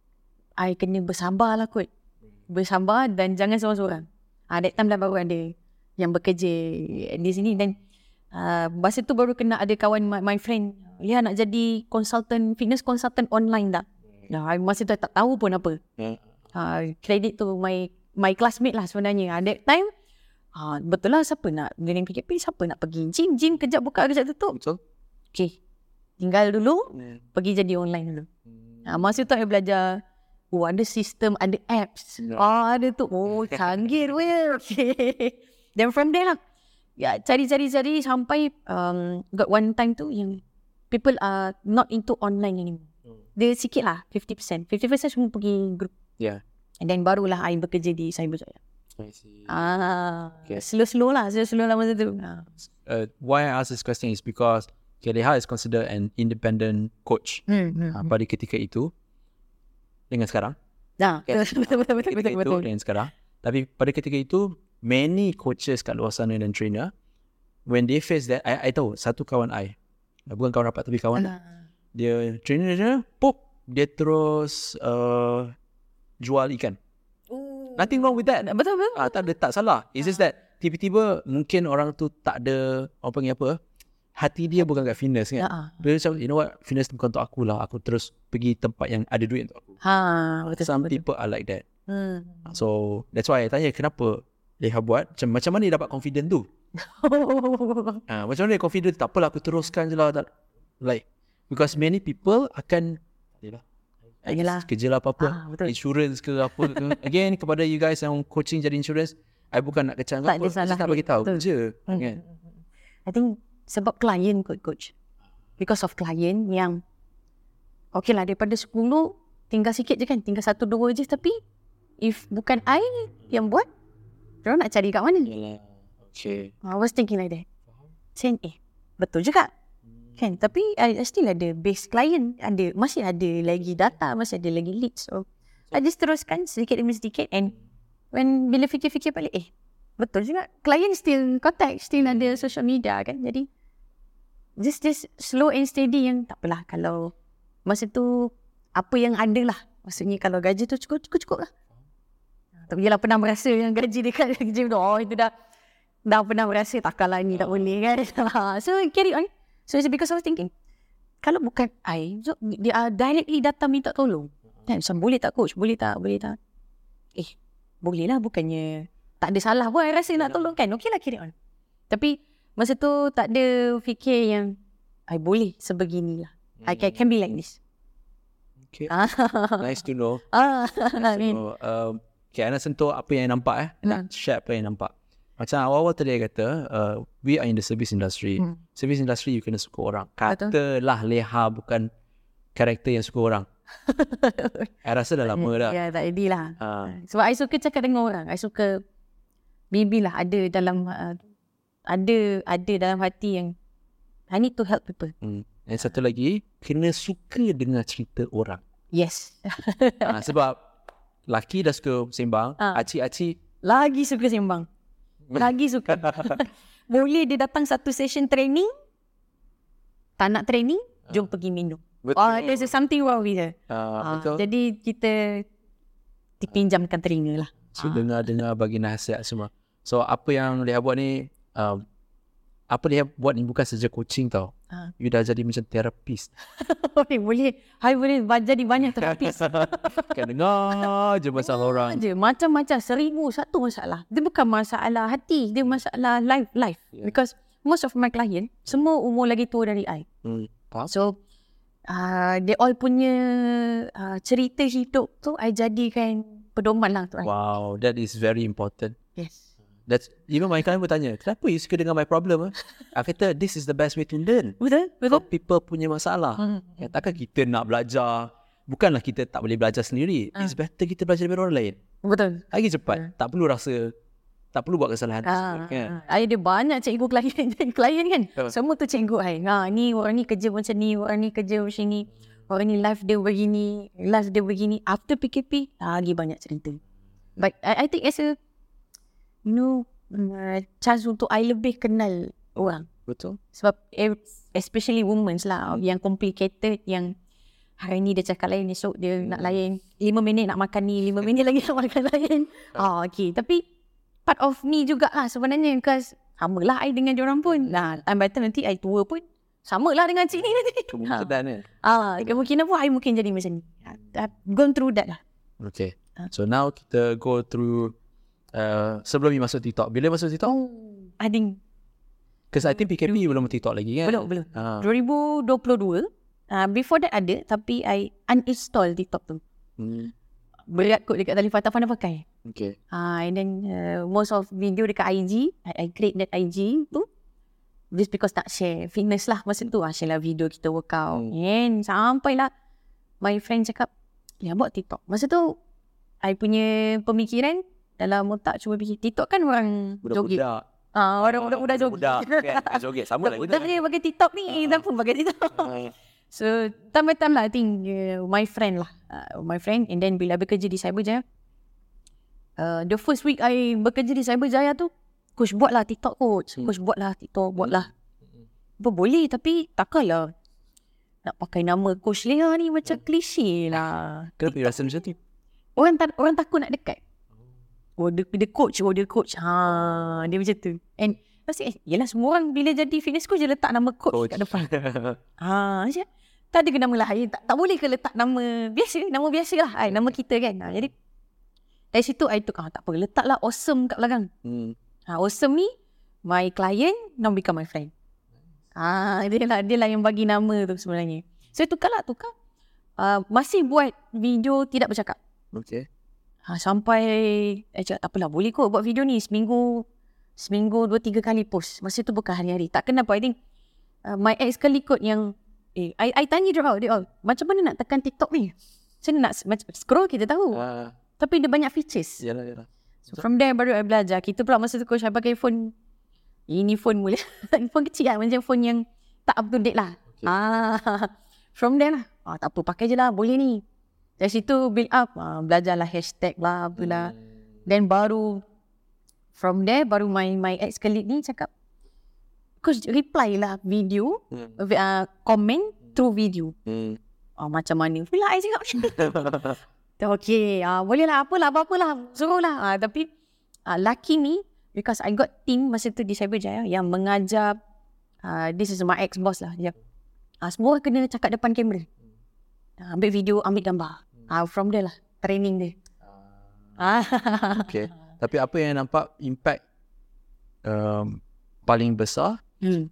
I kena bersabar lah kot. Bersabar dan jangan seorang-seorang. Ah, that time dah baru ada yang bekerja di sini. Dan uh, masa tu baru kena ada kawan my, my friend, dia nak jadi consultant, fitness consultant online dah. Nah, masa tu tak tahu pun apa. Uh, credit tu my my classmate lah sebenarnya. Ah, that time uh, betul lah, siapa nak dengan P K P, siapa nak pergi gym, gym kejap buka kejap tutup. Betul. Okay, tinggal dulu, hmm. pergi jadi online dulu. Hmm. Ha, masa tu saya belajar Oh, ada sistem, ada apps. Yeah. Oh, ada tu. Oh, canggih weh. Okay. Then from there lah. Ya, cari-cari-cari sampai um, got one time tu yang people are not into online anymore. Hmm. Dia sikit lah, fifty percent. fifty percent semua pergi group. Yeah. And then barulah I bekerja di Cyberjaya. I see. Ah, Okay. slow-slow lah. Slow-slow lah masa tu. Ah. Uh, why I ask this question is because okay, Leha is considered an independent coach Hmm, hmm, uh, pada ketika itu dengan sekarang. Nah, Okay. betul, betul, betul, betul, Ketika betul, itu betul. dengan sekarang. Tapi pada ketika itu, many coaches kat luar sana dan trainer, when they face that, I, I tahu, satu kawan I, bukan kawan rapat tapi kawan, Alah. dia trainer dia, pop, dia terus uh, jual ikan. Oh. Nothing wrong with that. Betul, betul. Ah, tak ada, tak salah. It's just that tiba-tiba mungkin orang tu tak ada, orang panggil apa, hati dia bukan kat fitness kan. Ya. Dia macam, you know what, fitness bukan untuk aku lah. Aku terus pergi tempat yang ada duit untuk aku. Ha, betul. Some betul. people are like that. Hmm. So that's why I tanya kenapa Leha buat, macam, macam mana dia dapat confident tu? Ah, macam mana dia confident? Tak apalah, aku teruskan je lah. Tak, like, because many people akan, yelah, Yelah. kerja lah apa-apa, Ah, betul. insurance ke apa ke. Again, kepada you guys yang coaching jadi insurance, I bukan nak kecam Tak ke ada apa, salah. just nak bagi tahu Betul. je. Hmm. Kan? I think sebab klien kot coach. Because of klien yang okay lah daripada sepuluh tinggal sikit je kan. Tinggal satu dua je. Tapi if bukan I yang buat, diorang nak cari kat mana? Yalah. Okay. I was thinking like that. Saying eh betul juga. Kan? Tapi I, I still ada base client. Ada, masih ada lagi data. Masih ada lagi leads. So I just teruskan sedikit demi sedikit. And when bila fikir-fikir balik, eh betul juga. Client still contact. Still ada social media kan. Jadi just just slow and steady yang tak apalah. Kalau masa tu apa yang ada lah. Maksudnya kalau gaji tu cukup-cukup lah. Tapi yelah pernah merasa yang gaji dekat gym tu. Oh itu dah dah pernah merasa takkanlah ni tak boleh kan. So carry on. So it's because I was thinking, kalau bukan I, so dia uh, directly datang minta tolong. Kan, so, boleh tak coach? Boleh tak? Boleh tak? Eh, boleh lah. Bukannya tak ada salah pun I rasa nak tolong kan. Okay lah, carry on. Tapi masa tu tak ada fikir yang I boleh sebegini lah. I can, can be like this. Okay. Ah, Nice to know. ah, So, um, okay, Ana sentuh apa yang nampak eh. Nak share apa yang nampak. Macam awal-awal tadi saya kata, uh, we are in the service industry. Hmm. Service industry, you kena suka orang. Betul. Katalah Leha bukan karakter yang suka orang. I rasa dah lama dah. Ya, tak jadi lah. Uh, Sebab I suka cakap dengan orang. I suka maybe lah ada dalam uh, ada ada dalam hati yang I need to help people. hmm. Dan satu lagi, kena suka dengar cerita orang. Yes. uh, sebab laki dah suka sembang, Ah. acik-acik Lagi suka sembang. Lagi suka. Boleh dia datang satu session training, tak nak training, jom pergi minum. Betul. Oh, there's something wrong with her. uh, Ah, betul. jadi kita dipinjamkan telinga lah. So dengar-dengar bagi nasihat semua. So apa yang Leha buat ni, um, apa Leha buat ni bukan saja coaching tau. Ah. You dah jadi macam terapis. boleh, boleh. I boleh jadi banyak terapis. Kan dengar je masalah orang. Je macam-macam, seribu satu masalah. Dia bukan masalah hati, dia masalah life life. Yeah. Because most of my client semua umur lagi tua dari I. Hmm. Faham? So uh, they all punya uh, cerita hidup tu I jadikan pedoman lah tu. I. Wow, that is very important. Yes. That's even my client bertanya, kenapa you suka dengar my problem? Eh? Aku kata, this is the best way to learn. Betul? Kalau Betul? people punya masalah. Hmm. Ya, takkan kita nak belajar. Bukanlah kita tak boleh belajar sendiri. Hmm. It's better kita belajar daripada orang lain. Betul. Lagi cepat. Hmm. Tak perlu rasa, tak perlu buat kesalahan. Ah, Kan? ah. I ada banyak cikgu klien klien kan. Betul. Semua tu cikgu I. Ha, ni orang ni kerja macam ni, orang ni kerja macam ni. Orang ni life dia begini, life dia begini. After P K P, lagi banyak cerita. But I, I think as a, you know, uh, chance untuk I lebih kenal orang. Betul. Sebab eh, especially women lah, yang complicated, yang hari ni dia cakap lain, esok dia nak lain. Lima minit nak makan ni, lima minit lagi nak makan lain. Ah, okay. Tapi part of me juga lah sebenarnya. Because sama lah I dengan diorang pun. Nah, time by time nanti I tua pun sama lah dengan cik ni nanti. Kemungkinan ni. Ah, kemungkinan pun I mungkin jadi macam ni. I've gone through that lah. Okay. Ah. So now kita go through uh, sebelum you masuk TikTok. Bila masuk TikTok? Oh, I think Because I think P K P belum TikTok lagi kan? belum, belum. Ah. dua ribu dua puluh dua, uh, before that ada, tapi I uninstall TikTok tu. Hmm. berat kot dekat tali patah pandai pakai. Okay. Ah, and then uh, most of video dekat I G, I, I create that I G tu just because nak share fitness lah masa tu. Ah, share lah video kita workout. Hmm. And sampailah my friend cakap, ya buat TikTok. Masa tu I punya pemikiran dalam otak cuba fikir, TikTok kan orang joget. Budak-budak. Ah, orang budak-budak joget. Budak kan joget. Sama lah kita. Budak dia pakai TikTok ni, tak pun pakai TikTok. So, time by time lah, I think uh, my friend lah. Uh, my friend. And then bila bekerja di Cyberjaya, uh, the first week I bekerja di Cyberjaya tu, coach buatlah TikTok coach. Coach buatlah TikTok, buatlah. Apa boleh, tapi takkanlah nak pakai nama coach Leah ni macam klise lah. Kenapa rasa macam tu? Orang, ta- orang takut nak dekat. Oh, dia, dia coach, oh dia coach. Ha, dia macam tu. And pasti, eh, yelah semua orang bila jadi fitness coach, dia letak nama coach, coach. kat depan. Ha, macam tak ada ke nama lain. Tak, tak boleh ke letak nama biasa, nama biasa lah. Ay, nama kita kan. Ha, jadi, dari situ I took, ah, tak apa, letaklah awesome kat belakang. Hmm. Ha, awesome ni, my client, now become my friend. Ah, dia lah, dia lah yang bagi nama tu sebenarnya. So, tukar lah, tukar. Uh, masih buat video tidak bercakap. Okay. Ha, sampai, eh cakap, tak apalah, boleh kot buat video ni. Seminggu, seminggu dua tiga kali post. Masa tu bukan hari-hari. Tak kenapa, I think, uh, my ex kali kot yang, eh, I, I tanya dia all, dia all, macam mana nak tekan TikTok ni? Macam mana nak, macam, scroll kita tahu. Uh, Tapi dia banyak features. Yalah, yalah. So, from there baru I belajar. Kita pula masa tu coach, I pakai phone, ini phone mula. Phone kecil lah, macam phone yang tak up to date lah. Okay. Ah, from there lah. Ah, tak apa, pakai je lah, boleh ni. Dari situ build up, ah, belajarlah hashtag lah, apalah. Hmm. Then baru, from there, baru my my ex colleague ni cakap, coach reply lah video, hmm. uh, comment through video. Hmm. Ah, macam mana? Pula I cakap macam okay, ah, boleh lah, apalah, apa-apalah, suruh lah. Ah, tapi, ah, lucky ni, because I got team masa tu di Cyberjaya yang mengajar, uh, this is my ex-boss lah. Dia, uh, semua orang kena cakap depan kamera. Uh, ambil video, ambil gambar. Uh, from there lah, training dia. Uh. Okay. Tapi apa yang nampak impact um, paling besar? Hmm.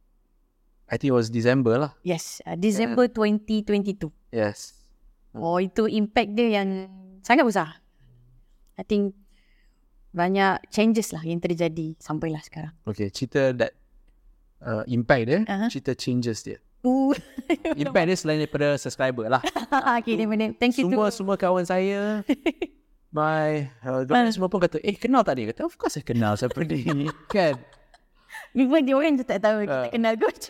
I think it was December lah. Yes, uh, December yeah. twenty twenty-two. Yes. Oh, itu impact dia yang sangat besar. I think banyak changes lah yang terjadi sampailah sekarang. Okay, cerita that uh, impact dia, uh-huh. cerita changes dia. Uh. Impact dia selain daripada subscriber lah. Okay, thank you semua, to semua kawan saya, my uh, uh. semua pun kata, eh kenal tak dia? Kata, of course saya kenal siapa ni. Kan? Even dia orang tu tak tahu kita uh. kenal coach.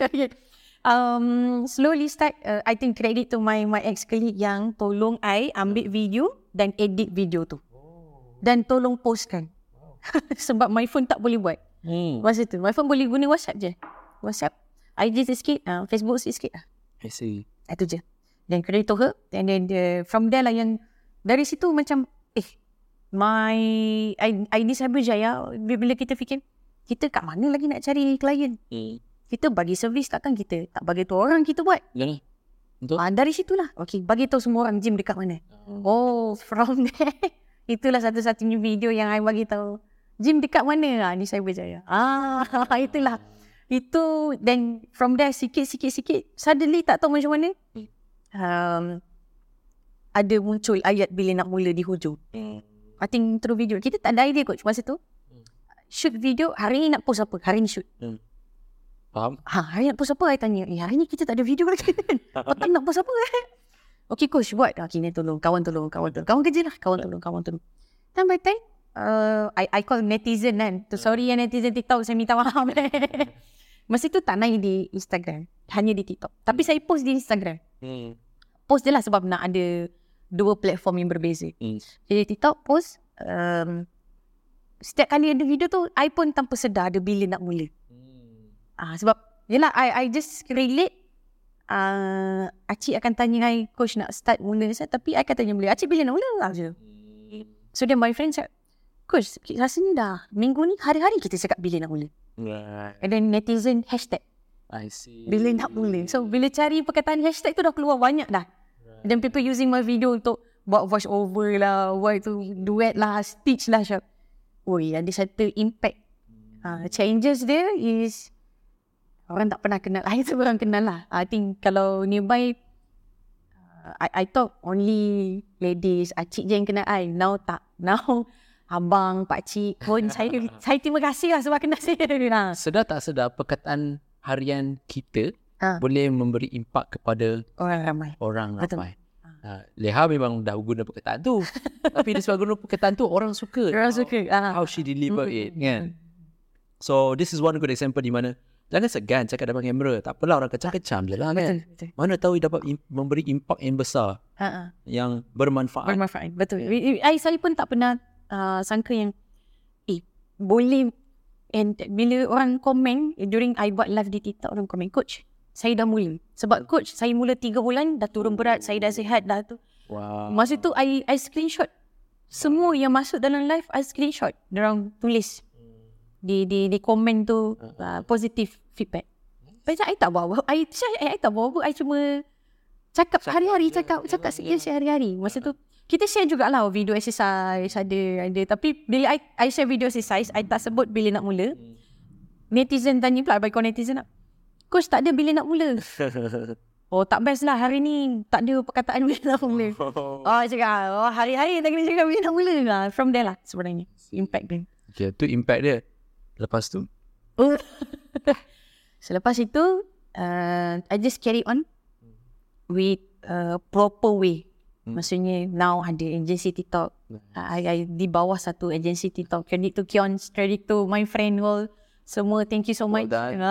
um, slowly start, uh, I think credit to my my ex-colleague yang tolong I ambil video dan edit video tu. Dan tolong postkan. Wow. Sebab my phone tak boleh buat. Hmm. Masa tu. My phone boleh guna WhatsApp je. WhatsApp. I G sikit. Uh, Facebook sikit lah. I see. Itu je. Then credit to her. And then uh, from there lah yang dari situ macam eh my I, I D Cyberjaya bila kita fikir kita kat mana lagi nak cari klien? Hmm. Kita bagi servis takkan kita tak bagi tu orang kita buat. Yalah. Betul. Uh, dari situlah. Okay. Bagi tahu semua orang gym dekat mana. Hmm. Oh from there. Itulah satu-satunya video yang I bagi tahu. Gym dekat mana lah di Cyberjaya. Ah, itulah. Itu then from there sikit-sikit-sikit suddenly tak tahu macam mana um, ada muncul ayat bila nak mula di hujung. Hmm. I think through video. Kita tak ada idea coach masa tu. Hmm. Shoot video, hari ni nak post apa? Hari ni shoot. Hmm. Faham? Ha, hari ni nak post apa? I tanya. Eh, hari ni kita tak ada video lagi. Petang nak post apa eh? Okay coach buat. Okay ni tolong. Kawan tolong. Kawan tolong. Kawan kerja lah. Kawan tolong. Kawan tolong. Time by time. Uh, I, I call netizen kan. Tu sorry ya netizen TikTok. Saya minta maaf. Masa tu tak naik di Instagram. Hanya di TikTok. Tapi saya post di Instagram. Hmm. Post je lah sebab nak ada dua platform yang berbeza. Hmm. Jadi TikTok post. Um, setiap kali ada video tu. I pun tanpa sedar ada bila nak mula. Hmm. Ah, sebab yelah I, I just relate. Uh, Acik akan tanya I, coach nak start mula tapi I akan tanya beliau, Acik bila nak mula lah je. Hmm. So then my friend cakap, coach rasanya dah minggu ni hari-hari kita cakap bila nak mula. Right. And then netizen hashtag I see. Bila nak mula. So bila cari perkataan hashtag tu dah keluar banyak dah. Right. Then people using my video untuk buat voice over lah, buat tu duet lah, speech lah. Oh ya, ada satu impact. Hmm. Uh, changes dia is orang tak pernah kenal. I tu orang kenal lah. I think kalau nearby uh, I, I thought only ladies, acik je yang kenal I. Now tak. Now abang, pakcik pun saya saya terima kasih lah sebab kenal saya. Ha. Sedar tak sedar perkataan harian kita Ha. boleh memberi impak kepada Orang ramai. orang Betul. ramai. Ha, Leha memang dah guna perkataan tu. Tapi dia sebab guna perkataan tu orang suka. Orang suka. Ha. How she deliver it kan. So this is one good example di mana jangan segan cakap depan kamera. Tak apalah orang kecam-kecam je lah kan. Betul, betul. Mana tahu dapat im- memberi impak yang besar. Ha, ha. Yang bermanfaat. Bermanfaat. Betul. I, saya pun tak pernah uh, sangka yang eh boleh, and bila orang komen during I buat live di TikTok, orang komen, coach saya dah mula. Sebab coach saya mula tiga bulan dah turun berat, saya dah sihat dah tu. Wow. Masa tu I, I screenshot semua yang masuk dalam live. I screenshot. Diorang tulis di di di komen tu uh, positive feedback. Macam I tak bawa. I I, I tak bawa. I cuma cakap hari-hari, cakap cakap sikit hari-hari. Masa tu kita share jugalah video exercise ada ada. Tapi bila I I share video exercise, I tak sebut bila nak mula. Netizen tanya pula, bagi kau netizen nak, coach tak ada bila nak mula. Oh tak best lah hari ni, tak ada perkataan bila nak mula. Oh cakap, oh hari-hari tak kena cakap bila nak mula lah. From there lah sebenarnya impact dia. Okay, tu impact dia. Lepas tu Oh. Selepas itu uh, I just carry on with uh, proper way. Hmm. Maksudnya now ada agency TikTok. I, I di bawah satu agency TikTok. Credit to Kion, credit to my friend all. Semua thank you so Well much. done.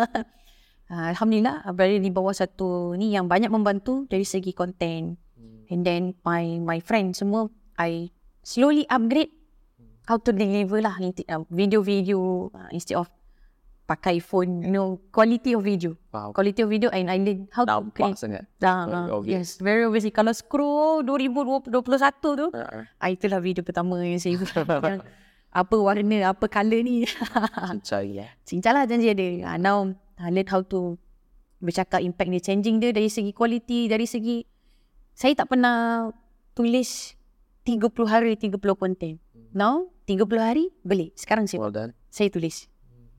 Alhamdulillah berada di bawah satu ni yang banyak membantu dari segi konten. Hmm. And then my my friend semua I slowly upgrade how to deliver lah video-video uh, instead of pakai phone, you know, quality of video. Wow. Quality of video and I learn how to Nampak create. sangat. Dah, Very uh, obvious. yes, very obvious. Kalau scroll dua ribu dua puluh satu tu, Uh-uh. ah, itulah video pertama yang saya buat. Yang apa warna, apa colour ni. Cari lah. Cincang lah janji ada. Uh, now, I learn how to bercakap impact dia, changing dia dari segi quality, dari segi, saya tak pernah tulis tiga puluh hari, tiga puluh konten. Now, tiga puluh hari, beli. Sekarang saya, Well done. saya tulis.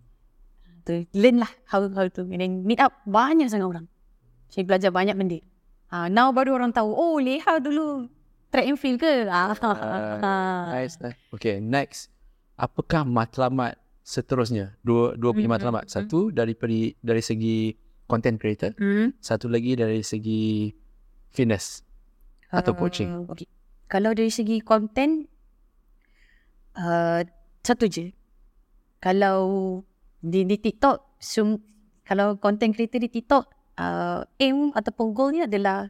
Tu, learn lah how, how to. And then meet up, banyak sangat orang. Saya belajar banyak benda. Ha, now baru orang tahu, oh Leha dulu track and field ke? Ha, Uh, ha. nice, nice. Okay, next. Apakah matlamat seterusnya? Dua dua punya Hmm. matlamat. Satu dari peri, dari segi content creator. Hmm. Satu lagi dari segi fitness atau coaching. Uh, okay. Kalau dari segi konten, uh, satu je. Kalau di, di TikTok, sum, kalau content creator di TikTok, uh, aim ataupun goalnya adalah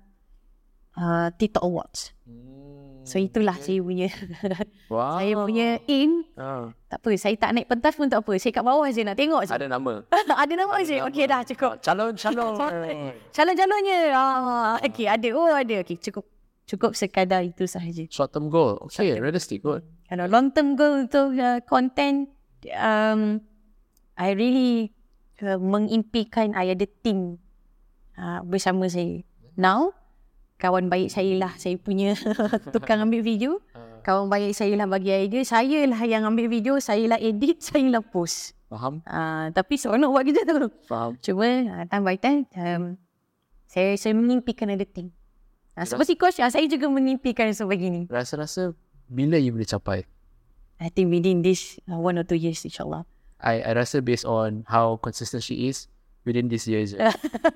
uh, TikTok Awards. So itulah saya punya Wow. saya punya aim. Ah. Tak apa, saya tak naik pentas pun tak apa. Saya kat bawah je nak tengok je. Ada nama. Ada nama je. Okey dah cukup. Calon, calon. Calon-calonnya. Ah, okey ada. Oh ada. Okey cukup. Cukup sekadar itu sahaja. Short term goal. Okay, realistic. Good. Kalau long term goal untuk uh, content, um, I really uh, mengimpikan I ada team uh, bersama saya. Now, kawan baik saya lah, saya punya tukang ambil video. Kawan baik saya lah bagi idea, saya lah yang ambil video, saya lah edit, saya lah post. Faham? Uh, tapi seronok buat kerja tu. Faham. Cuma uh, time by time, um, saya saya mengimpikan ada team. Uh, seperti coach, uh, saya juga mengimpikan sebegini. Rasa-rasa bila you boleh capai? I think within this uh, one or two years, insyaAllah. I, I rasa based on how consistent she is, within this year je.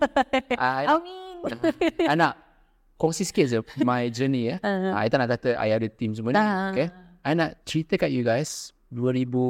I, Amin. I nak kongsi sikit je my journey ya. Uh, I tak nak kata I ada team semua ni. Uh, Okay. I nak cerita kat you guys dua ribu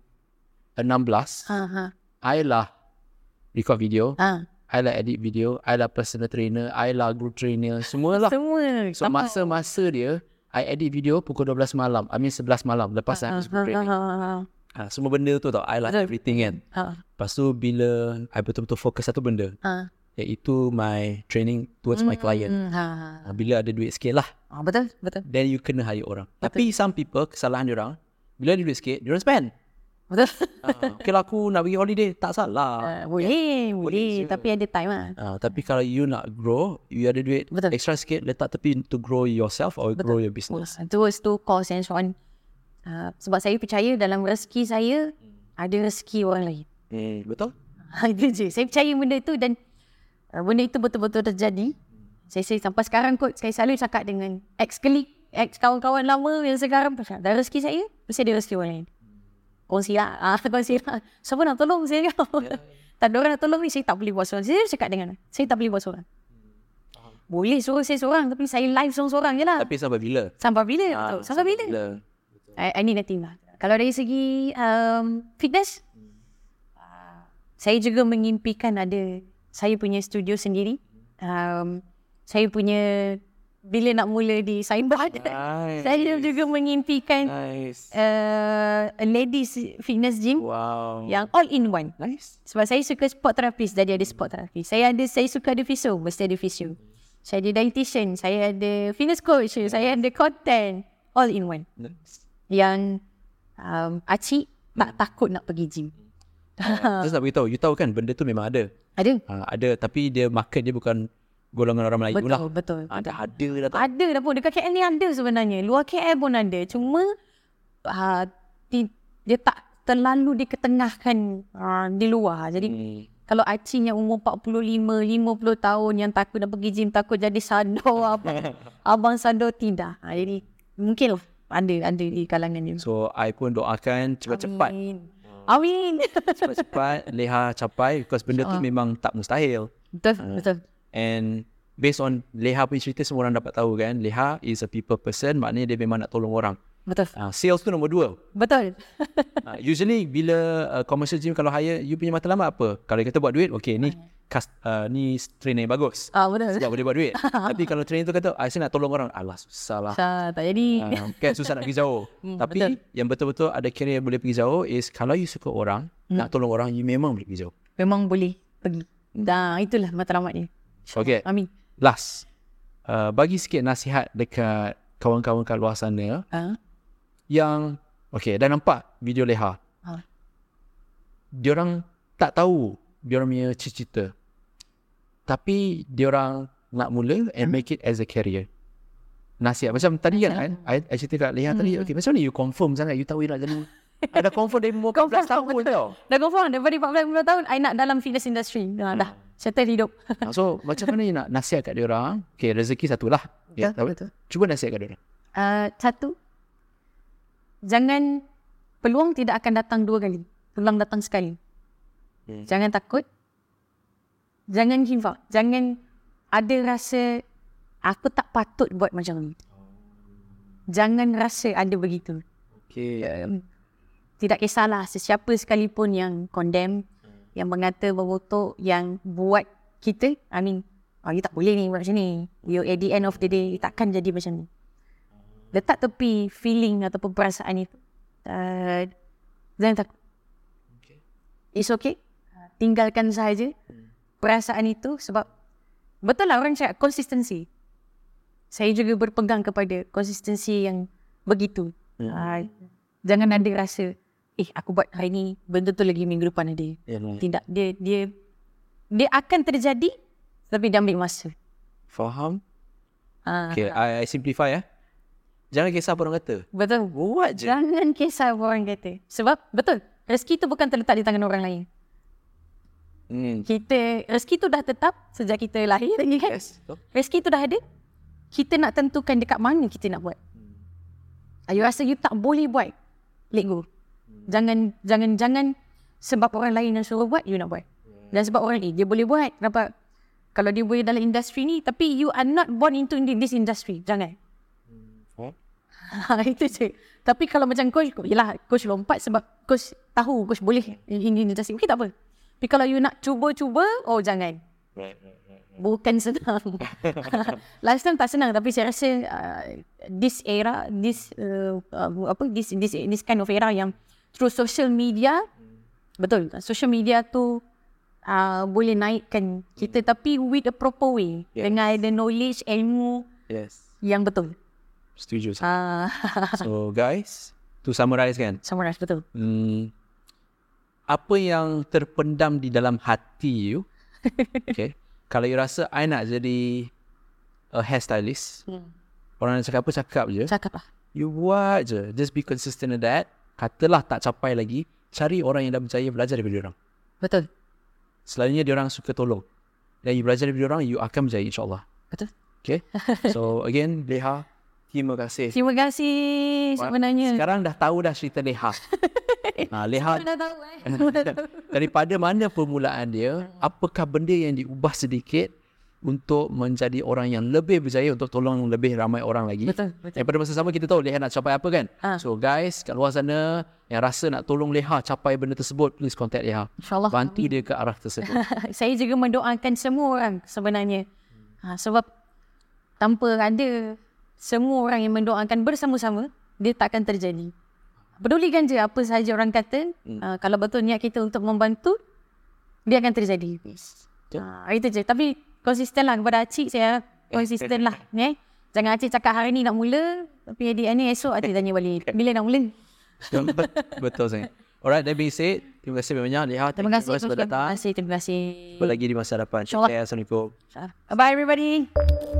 enam belas uh, uh, I lah record video, uh. I lah edit video, I lah personal trainer, I lah group trainer, semua lah. Semua. So masa-masa dia I edit video pukul dua belas malam, I mean sebelas malam lepas uh, I habis group training. Uh, uh, Ha, semua benda tu tau, I lah everything kan. uh, Lepas tu bila I betul-betul fokus satu benda, uh, iaitu my training towards my client. uh, uh. Ha, bila ada duit sikit lah, Oh, betul, betul. then you kena hire orang. Betul. Tapi some people, kesalahan diorang, bila ada duit sikit, diorang spend. Betul. Ha, okay lah aku nak pergi holiday, tak salah. Uh, boleh, boleh. je. Tapi ada time lah. Ha, tapi kalau you nak grow, you ada duit Betul. extra sikit, letak tepi to grow yourself or Betul. grow your business. Towards to cost and so on. Uh, sebab saya percaya dalam rezeki saya, ada rezeki orang lain. Hmm, betul? Itu je. Saya percaya benda tu dan uh, benda itu betul-betul terjadi. Saya, saya sampai sekarang kot, saya selalu cakap dengan ex-colleague, ex-kawan-kawan lama yang sekarang, dah rezeki saya, mesti ada rezeki orang lain. Kongsi lah. Ah, kongsi lah. Siapa nak tolong saya? Yeah. Tak ada orang nak tolong ni, saya tak boleh buat seorang. Saya cakap dengan saya tak boleh buat seorang. Hmm. Boleh suruh saya seorang, tapi saya live seorang-seorang je lah. Tapi sampai bila? Sampai bila? Ah, betul. Sampai bila? bila? I, I need nothing lah. Kalau dari segi um, fitness, hmm. uh, saya juga mengimpikan ada saya punya studio sendiri. Um, saya punya bila nak mula di signboard, nice. Saya juga mengimpikan nice. uh, a ladies fitness gym wow. yang all in one. Nice. Sebab saya suka sport therapist, jadi ada sport therapist. Saya ada saya suka ada physio, mesti ada physio. Saya ada dietitian, saya ada fitness coach, nice. Saya ada content, all in one. Nice. Yang um, Acik tak hmm. takut nak pergi gym. Uh, terus nak beritahu, you tahu kan benda tu memang ada. Ada. Uh, ada, tapi dia market dia bukan golongan orang Melayu betul, lah. Betul, betul. Ada, ada dah tak? Ada dah pun. Dekat K L ni ada sebenarnya. Luar K L pun ada. Cuma uh, di, dia tak terlalu diketengahkan uh, di luar. Jadi hmm. kalau Acing yang umur empat puluh lima, lima puluh tahun yang takut nak pergi gym, takut jadi sado apa. Abang sado tidak. Uh, jadi mungkin lah ada, ada di kalangan ni. So, I pun doakan cepat-cepat. Amin. Amin. Cepat-cepat Leha capai. Because benda tu uh. memang tak mustahil. Betul, uh. betul. And based on Leha punya cerita, semua orang dapat tahu kan, Leha is a people person, maknanya dia memang nak tolong orang. Betul. Uh, sales tu nombor dua. Betul. uh, usually bila uh, commercial gym kalau hire, you punya matlamat apa? Kalau dia kata buat duit, okay ni cast, uh, ni trainer yang bagus. Ah, betul. Sebab boleh buat duit. Tapi kalau trainer tu kata, saya nak tolong orang, alah susah lah. Susah, tak jadi. Uh, kan susah nak pergi jauh. hmm, Tapi betul. Yang betul-betul ada career yang boleh pergi jauh is kalau you suka orang, hmm. nak tolong orang, you memang boleh pergi jauh. Memang boleh pergi. Dah, itulah matlamat dia. Okay. Amin. Last, uh, bagi sikit nasihat dekat kawan-kawan kat luar sana uh. yang, okay, dah nampak video Leha. Uh. Diorang tak tahu diorang punya cita-cita. Tapi diorang nak mula and uh. make it as a career. Nasihat. Macam tadi kan, kan I, I cerita kat Leha uh. tadi, okay, macam mana you confirm sangat, you tahu you nak jadi... Ada confirm dari umur empat belas tahun tau. Dah confirm daripada empat belas lima tahun I nak dalam fitness industry. Dah, hmm. dah settle hidup. So macam mana you nak nasihat kat dia orang? Okay, rezeki satulah. Betul, yeah, betul. Cuba nasihat kat dia orang. Uh, satu, jangan, peluang tidak akan datang dua kali. Peluang datang sekali. Hmm. Jangan takut. Jangan give up. Jangan ada rasa aku tak patut buat macam ni. Jangan rasa ada begitu. Okay. Um, Tidak kisahlah sesiapa sekalipun yang condemn, hmm. yang mengata mengutuk, yang buat kita, I mean, oh, you tak boleh ni buat macam ni. You at the end of the day, takkan jadi macam ni. Letak tepi feeling ataupun perasaan itu. Uh, jangan takut. Okay. It's okay. Tinggalkan sahaja hmm. perasaan itu sebab betul lah orang cakap konsistensi. Saya juga berpegang kepada konsistensi yang begitu. Hmm. Uh, jangan ada rasa, eh aku buat hari ni, benda tu lagi minggu depan ada. Yeah, Tidak, dia dia dia akan terjadi tapi dia ambil masa. Faham? Uh, okay, I, I simplify ya. Jangan kisah apa orang kata. Betul. Buat je. Jangan kisah apa orang kata. Sebab betul, rezeki tu bukan terletak di tangan orang lain. Hmm. Kita, rezeki tu dah tetap sejak kita lahir lagi kan? Yes. Rezeki tu dah ada. Kita nak tentukan dekat mana kita nak buat. Hmm. You rasa you tak boleh buat, let go. Jangan jangan jangan sebab orang lain yang suruh buat, you nak buat. Dan sebab orang ni, dia boleh buat. Kenapa? Kalau dia boleh dalam industri ni, tapi you are not born into this industry. Jangan. Hmm. Oh? Itu je. Tapi kalau macam coach, yelah, coach lompat sebab coach tahu, coach boleh ini industri. Okay, tak apa. Tapi kalau you nak cuba-cuba, oh jangan. Bukan senang. Last time tak senang, tapi saya rasa uh, this era, this uh, uh, apa, this this this kind of era yang through social media, betul, social media tu uh, boleh naikkan kita, hmm. tapi with a proper way, yes. dengan ada knowledge, ilmu, yes. yang betul. Setuju. Uh. So guys, to summarize kan? Summarize, betul. Hmm, apa yang terpendam di dalam hati you, okay? Kalau you rasa I nak jadi a hairstylist, hmm. orang nak cakap apa, cakap je. Cakap lah. You buat je. Just be consistent with that. Katalah tak capai lagi, cari orang yang dah berjaya, belajar daripada diorang. Betul. Selalunya diorang suka tolong. Dan you belajar daripada diorang, you akan berjaya insyaAllah. Betul. Okay. So again, Leha, terima kasih. Terima kasih sebenarnya. Sekarang dah tahu dah cerita Leha. Ha, Leha Dah tahu eh. daripada mana permulaan dia, apakah benda yang diubah sedikit untuk menjadi orang yang lebih berjaya untuk tolong lebih ramai orang lagi. Betul, betul. Dan pada masa sama kita tahu Leha nak capai apa kan. Ha. So guys, kat luar sana yang rasa nak tolong Leha capai benda tersebut, please contact Leha. InsyaAllah. Bantu dia ke arah tersebut. Saya juga mendoakan semua orang sebenarnya. Ha, sebab tanpa ada semua orang yang mendoakan bersama-sama, dia takkan terjadi. Pedulikan je apa sahaja orang kata. Hmm. Uh, kalau betul niat kita untuk membantu, dia akan terjadi. Uh, itu je. Tapi konsisten lah kepada Acik, saya konsisten lah. Eh? Jangan Acik cakap hari ni nak mula, tapi adik ni esok Acik tanya balik. Bila nak mula? Betul sangat. Alright, that being said, terima kasih banyak Leha. Terima kasih. Terima kasih. Terima kasih. Terima kasih. Jumpa lagi di masa depan. InsyaAllah. Assalamualaikum. Bye everybody.